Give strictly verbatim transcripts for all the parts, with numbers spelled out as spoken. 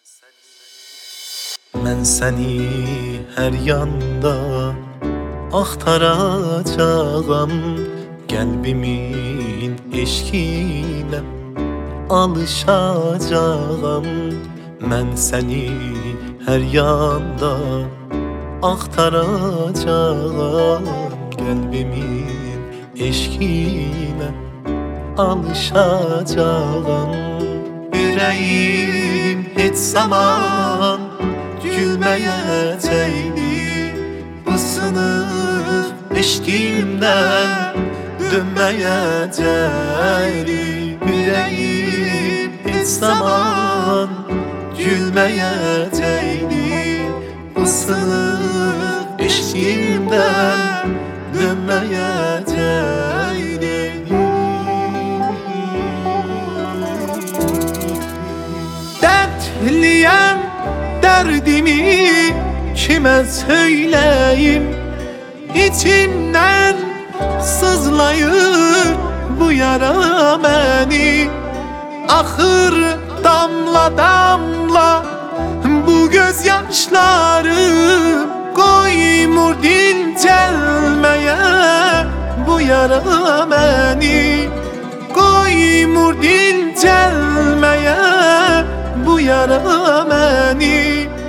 Mən səni hər yanda axtaracağam, qəlbimin eşqinə alışacağam. Mən səni hər yanda axtaracağam, qəlbimin eşqinə alışacağam. Ürəyim heç zaman gülməyəcəkdi, bu sınıq eşqimdən dönməyəcəkdi. Ürəyim heç zaman gülməyəcəkdi, bu sınıq eşqimdən dönməyəcəkdi. Dərtliyəm, dərdimi kimə söyləyim? İçimdən sızlayır bu yara məni. Axır damla damla bu göz yaşlarım, qoymur dincəlməyə bu yara məni. Qoymur dincəlməyə bu yara məni.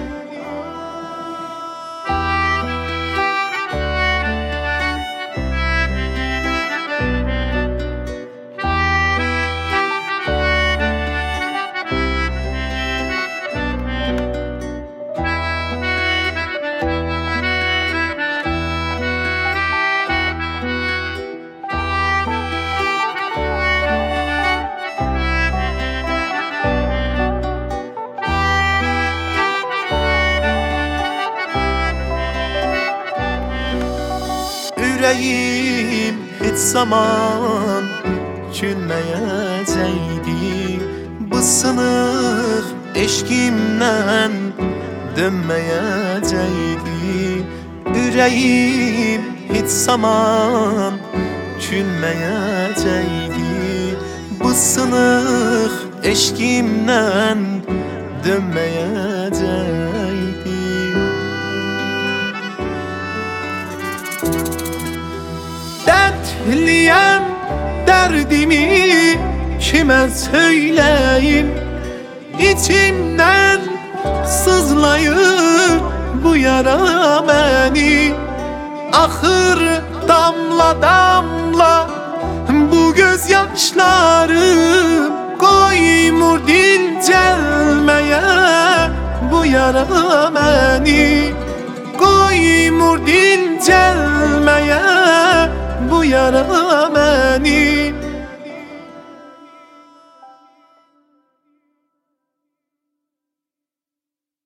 Ürəyim heç zaman gülməyəcəkdi, bu sınıq eşqimdən dönməyəcəkdi. Ürəyim heç zaman gülməyəcəkdi, bu sınıq eşqimdən dönməyəcəkdi. Dərtliyəm, dərdimi kimə söyləyim? İçimdən sızlayır bu yara məni. Axır damla damla bu göz yaşlarım, qoymur dincəlməyə bu yara məni. Qoymur dincəlməyə bu yara məni.